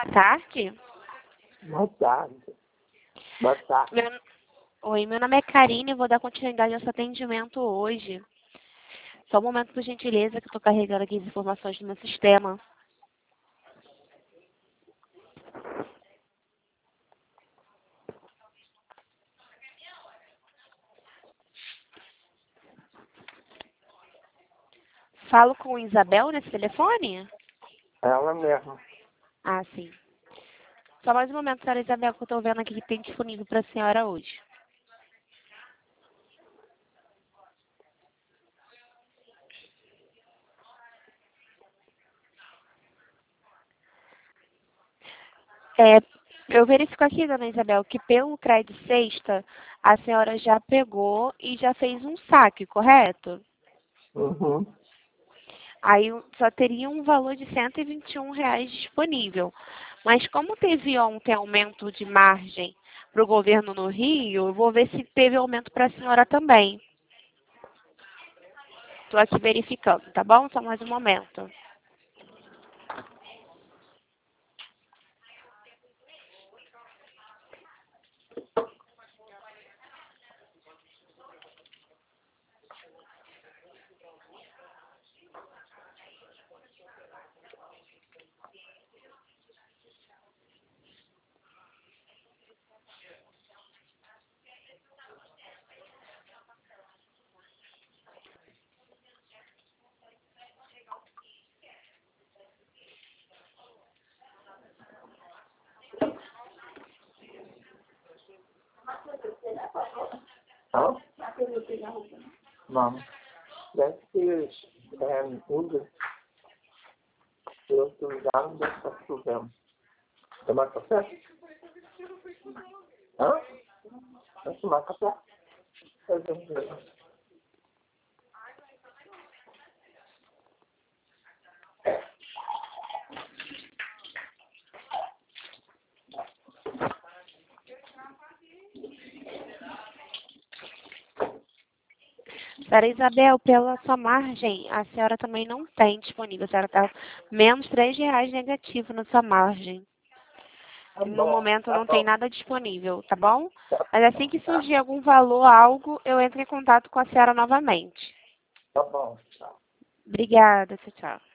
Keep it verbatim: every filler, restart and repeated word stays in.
tarde. Boa tarde. Boa tarde. Meu... Oi, meu nome é Karine e vou dar continuidade ao seu atendimento hoje. Só um momento, por gentileza, que eu estou carregando aqui as informações do meu sistema. Falo com Isabel nesse telefone? Ela mesma. Ah, sim. Só mais um momento, senhora Isabel, que eu estou vendo aqui que tem disponível para a senhora hoje. É, eu verifico aqui, dona Isabel, que pelo crédito sexta, a senhora já pegou e já fez um saque, correto? Uhum. Aí só teria um valor de cento e vinte e um reais disponível. Mas como teve ontem aumento de margem para o governo no Rio, eu vou ver se teve aumento para a senhora também. Estou aqui verificando, tá bom? Só mais um momento. Hã? Não. Deve ser é, usa. Eu estou ligado, deve estar chovendo. Tomar café? Hã? Vamos tomar café? Fazer um dia. Senhora Isabel, pela sua margem, a senhora também não tem disponível. A senhora está menos três reais negativo na sua margem. Tá No bom, momento tá não tem bom. nada disponível, tá bom? Tá Mas assim bom, que tá. surgir algum valor, algo, eu entro em contato com a senhora novamente. Tá bom, tá. Obrigada, tchau, tchau.